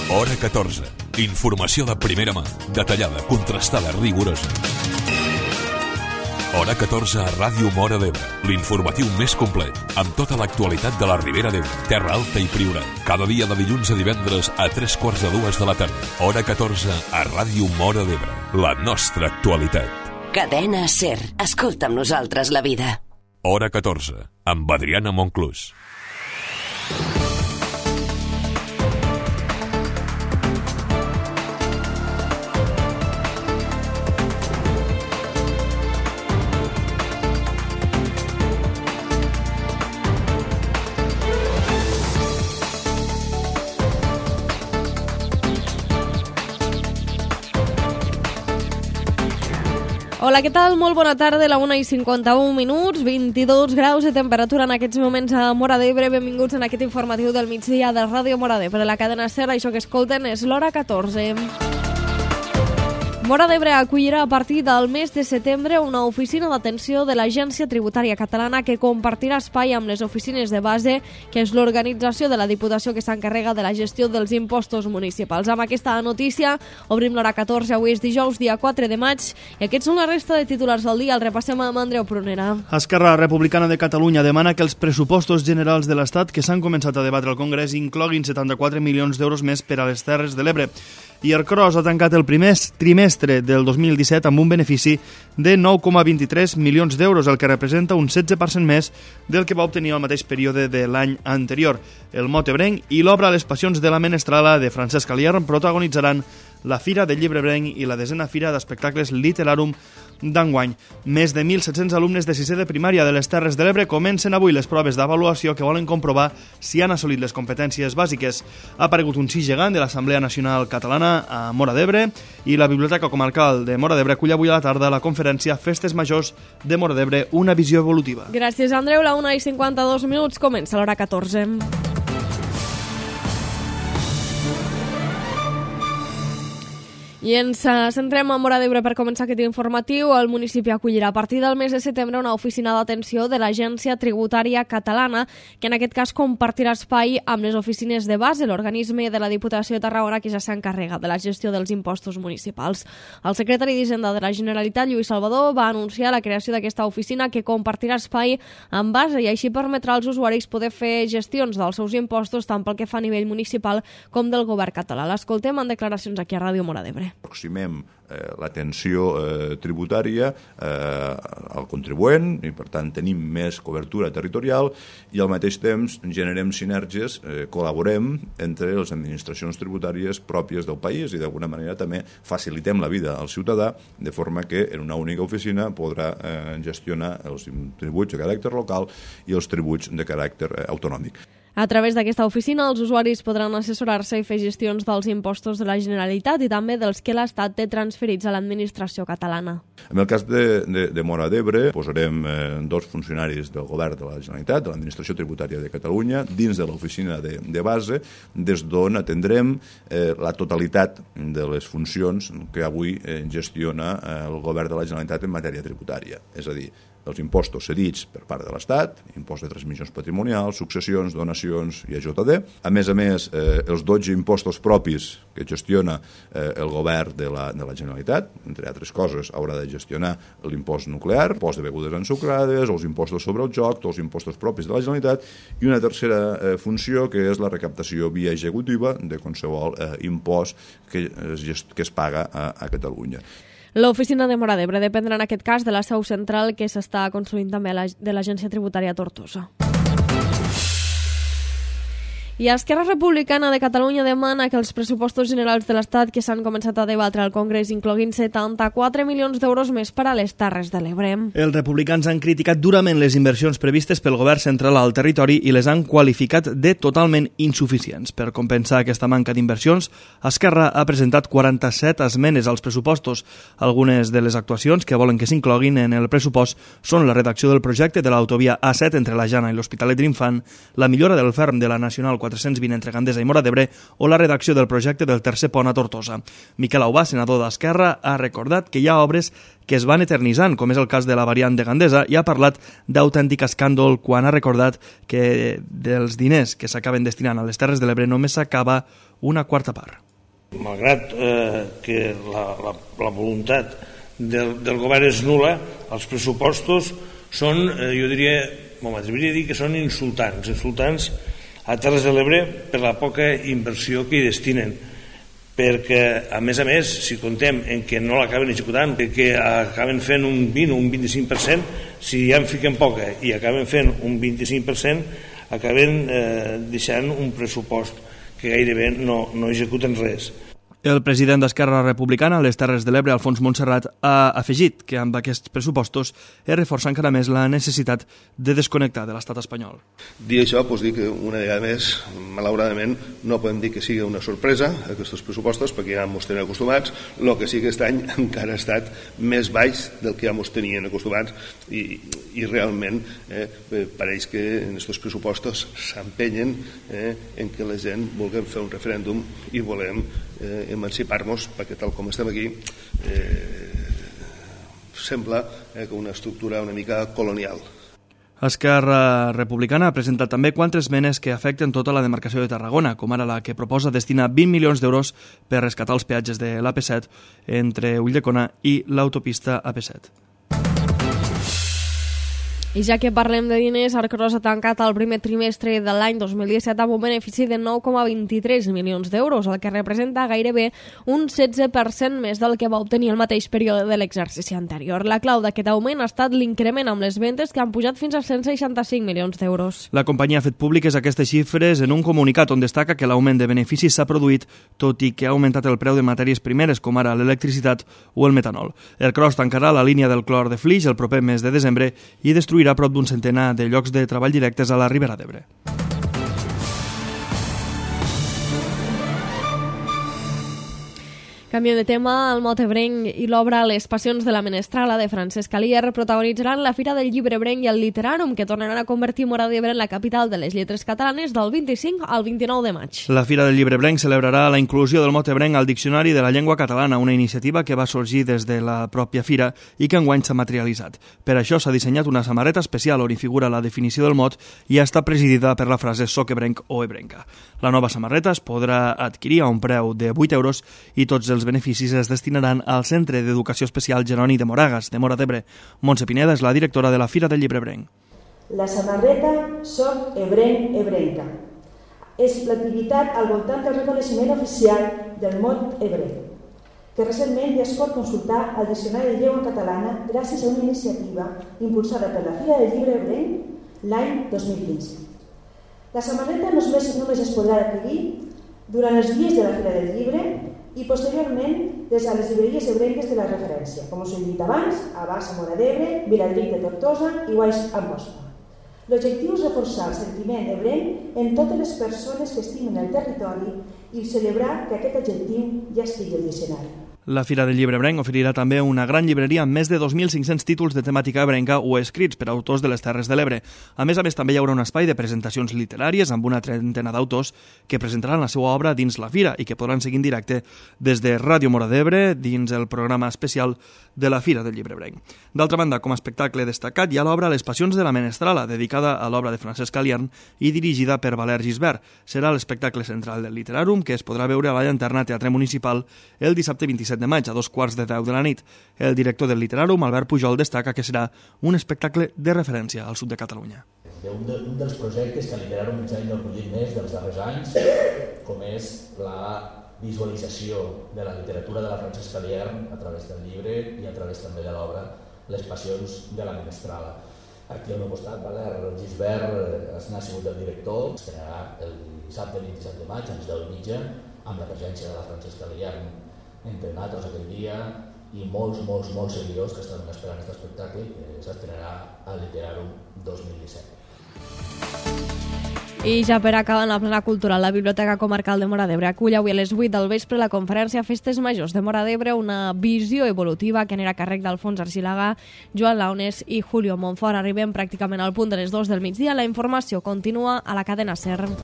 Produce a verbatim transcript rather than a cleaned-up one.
Hora catorze. Informació de primera mà, detallada, contrastada, rigorosa. Hora catorze a Ràdio Móra d'Ebre, l'informatiu més complet, amb tota l'actualitat de la Ribera d'Ebre, Terra Alta i Priorat. Cada dia de dilluns a divendres a tres quarts de dues de la tarda. Hora catorze a Ràdio Móra d'Ebre, la nostra actualitat. Cadena SER. Escolta amb nosaltres la vida. Hora catorze, amb Adriana Monclús. Hola, què tal? Molt bona tarda, la una i cinquanta-un minuts, vint-i-dos graus de temperatura en aquests moments a Móra d'Ebre. Benvinguts en aquest informatiu del migdia de Ràdio Móra d'Ebre. La cadena SER, això que escolten és l'Hora catorze. Móra d'Ebre acollirà a partir del mes de setembre una oficina d'atenció de l'Agència Tributària Catalana que compartirà espai amb les oficines de base, que és l'organització de la Diputació que s'encarrega de la gestió dels impostos municipals. Amb aquesta notícia obrim l'Hora catorze, avui és dijous, dia quatre de maig, i aquests són la resta de titulars del dia. El repassem amb Andreu Prunera. Esquerra Republicana de Catalunya demana que els pressupostos generals de l'Estat que s'han començat a debatre al Congrés incloguin setanta-quatre milions d'euros més per a les Terres de l'Ebre. I el Cros ha tancat el primer trimestre del dos mil disset amb un benefici de nou coma vint-i-tres milions d'euros, el que representa un setze per cent més del que va obtenir al mateix període de l'any anterior. El Mot Ebrenc i l'obra Les Passions de la Menestrala de Francesc Alier protagonitzaran la Fira del Llibre Ebrenc i la desena Fira d'Espectacles Literarum d'enguany. Més de mil set-cents alumnes de sisè de primària de les Terres de l'Ebre comencen avui les proves d'avaluació que volen comprovar si han assolit les competències bàsiques. Ha aparegut un sí gegant de l'Assemblea Nacional Catalana a Móra d'Ebre i la Biblioteca Comarcal de Móra d'Ebre acull avui a la tarda la conferència Festes Majors de Móra d'Ebre, una visió evolutiva. Gràcies, Andreu. La una i cinquanta-dos minuts comença l'Hora catorze. I ens centrem a Móra d'Ebre per començar aquest informatiu. El municipi acollirà a partir del mes de setembre una oficina d'atenció de l'Agència Tributària Catalana, que en aquest cas compartirà espai amb les oficines de base, l'organisme de la Diputació de Tarragona que ja s'encarrega de la gestió dels impostos municipals. El secretari d'Hisenda de la Generalitat, Lluís Salvador, va anunciar la creació d'aquesta oficina que compartirà espai amb base i així permetrà als usuaris poder fer gestions dels seus impostos tant pel que fa a nivell municipal com del govern català. L'escoltem en declaracions aquí a Ràdio Móra d'Ebre. Aproximem eh, l'atenció eh, tributària eh, al contribuent i, per tant, tenim més cobertura territorial i, al mateix temps, generem sinergies, eh, col·laborem entre les administracions tributàries pròpies del país i, d'alguna manera, també facilitem la vida al ciutadà, de forma que en una única oficina podrà eh, gestionar els tributs de caràcter local i els tributs de caràcter eh, autonòmic. A través d'aquesta oficina, els usuaris podran assessorar-se i fer gestions dels impostos de la Generalitat i també dels que l'Estat té transferits a l'administració catalana. En el cas de, de, de Móra d'Ebre, posarem eh, dos funcionaris del govern de la Generalitat, de l'Administració Tributària de Catalunya, dins de l'oficina de, de base, des d'on atendrem eh, la totalitat de les funcions que avui eh, gestiona eh, el govern de la Generalitat en matèria tributària. És a dir, els impostos cedits per part de l'Estat, impost de transmissions patrimonials, successions, donacions i A J D. A més a més, eh, els dotze impostos propis que gestiona eh, el govern de la, de la Generalitat, entre altres coses, haurà de gestionar l'impost nuclear, l'impost de begudes ensucrades, els impostos sobre el joc, tots els impostos propis de la Generalitat, i una tercera eh, funció, que és la recaptació via executiva de qualsevol eh, impost que es, que es paga a, a Catalunya. L'oficina de Móra d'Ebre dependrà en aquest cas de la seu central que s'està construint també de l'Agència Tributària Tortosa. I Esquerra Republicana de Catalunya demana que els pressupostos generals de l'Estat que s'han començat a debatre al Congrés incloguin setanta-quatre milions d'euros més per a les Terres de l'Ebre. Els republicans han criticat durament les inversions previstes pel govern central al territori i les han qualificat de totalment insuficients. Per compensar aquesta manca d'inversions, Esquerra ha presentat quaranta-set esmenes als pressupostos. Algunes de les actuacions que volen que s'incloguin en el pressupost són la redacció del projecte de l'autovia A set entre la Jana i l'Hospitalet de l'Infant, la millora del ferm de la Nacional quatre quatre-cents vint entre Gandesa i Móra d'Ebre o la redacció del projecte del tercer pont a Tortosa. Miquel Aubà, senador d'Esquerra, ha recordat que hi ha obres que es van eternitzant, com és el cas de la variant de Gandesa, i ha parlat d'autèntic escàndol quan ha recordat que dels diners que s'acaben destinant a les Terres de l'Ebre només s'acaba una quarta part. Malgrat eh, que la, la, la voluntat del, del govern és nula, els pressupostos són, eh, jo diria, m'atreviria a dir que són insultants, insultants a Terres de l'Ebre per la poca inversió que hi destinen. Perquè, a més a més, si contem en que no l'acaben executant, que acaben fent un vint o un vint-i-cinc per cent, si ja en fiquen poca i acaben fent un vint-i-cinc per cent, acaben eh, deixant un pressupost que gairebé no, no executen res. El president d'Esquerra Republicana a les Terres de l'Ebre, Alfons Montserrat, ha afegit que amb aquests pressupostos es reforça encara més la necessitat de desconnectar de l'estat espanyol. Dir això, doncs dir que una vegada més, malauradament, no podem dir que sigui una sorpresa aquests pressupostos, perquè ja ens tenen acostumats. El que sí que aquest any encara ha estat més baix del que ja ens tenien acostumats i, i realment eh, pareix que en aquests pressupostos s'empenyen eh, en que la gent vulguem fer un referèndum i volem eh, emancipar-nos, perquè tal com estem aquí eh, sembla eh, que una estructura una mica colonial. Esquerra Republicana ha presentat també quatre esmenes que afecten tota la demarcació de Tarragona, com ara la que proposa destinar vint milions d'euros per rescatar els peatges de l'A P set entre Ulldecona i l'autopista A P set. I ja que parlem de diners, Arcros ha tancat el primer trimestre de l'any dos mil disset amb un benefici de nou coma vint-i-tres milions d'euros, el que representa gairebé un setze per cent més del que va obtenir el mateix període de l'exercici anterior. La clau d'aquest augment ha estat l'increment amb les ventes, que han pujat fins a cent seixanta-cinc milions d'euros. La companyia ha fet públiques aquestes xifres en un comunicat on destaca que l'augment de beneficis s'ha produït tot i que ha augmentat el preu de matèries primeres, com ara l'electricitat o el metanol. Arcros tancarà la línia del clor de Flix el proper mes de desembre i destruirà a prop d'un centenar de llocs de treball directes a la Ribera d'Ebre. Canviem de tema, el mot ebrenc i l'obra Les passions de la menestrala de Francesc Alier protagonitzaran la Fira del Llibre Ebrenc i el Literàrum, que tornaran a convertir Móra d'Ebre en la capital de les lletres catalanes del vint-i-cinc al vint-i-nou de maig. La Fira del Llibre Ebrenc celebrarà la inclusió del mot ebrenc al Diccionari de la Llengua Catalana, una iniciativa que va sorgir des de la pròpia fira i que enguany s'ha materialitzat. Per això s'ha dissenyat una samarreta especial on hi figura la definició del mot i està presidida per la frase «Soc ebrenc» o «ebrenca». La nova samarreta es podrà adquirir a un preu de vuit euros i tots els beneficis es destinaran al Centre d'Educació Especial Jeroni de Moragas, de Móra d'Ebre. Montse Pineda és la directora de la Fira del Llibre Ebrenc. La samarreta Soc ebrenc, ebrenca és l'activitat al voltant del reconeixement oficial del mot ebrenc, que recentment ja es pot consultar al Diccionari de Llengua Catalana gràcies a una iniciativa impulsada per la Fira del Llibre Ebrenc l'any dos mil quinze. La samarreta només, només es podrà adquirir durant els dies de la Fira del Llibre i posteriorment des de les llibreries ebrenques de la referència, com us he dit abans, a Bassa, Móra d'Ebre, Viladric de Tortosa i Guaix, Amposta. L'objectiu és reforçar el sentiment ebrenc en totes les persones que estimen el territori i celebrar que aquest adjectiu ja estigui al diccionari. La Fira del Llibre Ebrenc oferirà també una gran llibreria amb més de dos mil cinc-cents títols de temàtica ebrenca o escrits per autors de les Terres de l'Ebre. A més a més, també hi haurà un espai de presentacions literàries amb una trentena d'autors que presentaran la seva obra dins la Fira i que podran seguir en directe des de Ràdio Móra d'Ebre dins el programa especial de la Fira del Llibre Ebrenc. D'altra banda, com a espectacle destacat, hi ha l'obra Les passions de la menestrala, dedicada a l'obra de Francesc Alier i dirigida per Valer Gisbert. Serà l'espectacle central del Literàrum, que es podrà veure a la Llanterna Teatre Municipal el dissabte vint-i-set de maig a dos quarts de deu de la nit. El director del Literàrum, Albert Pujol, destaca que serà un espectacle de referència al sud de Catalunya. Un, de, un dels projectes que el Literàrum ens ha enorgullit més dels darrers anys, com és la visualització de la literatura de la Francesc Alier a través del llibre i a través també de l'obra Les passions de la menestrala. Aquí al meu costat, Valer Gisbert n'ha sigut el director. Estrenarà el dissabte vint-i-set de maig a les deu i mitja amb la presència de la Francesc Alier entre nosaltres aquell dia i molts, molts, molts seguidors que estan esperant aquest espectacle que s'estrenarà al Literàrum dos mil disset. I ja per acabar, en la plana cultural, la Biblioteca Comarcal de Móra d'Ebre acull avui a les vuit del vespre la conferència Festes Majors de Móra d'Ebre, una visió evolutiva que anirà a càrrec d'Alfons Argilagà, Joan Launes i Julio Montfort. Arribem pràcticament al punt de les dues del migdia. La informació continua a la cadena SER.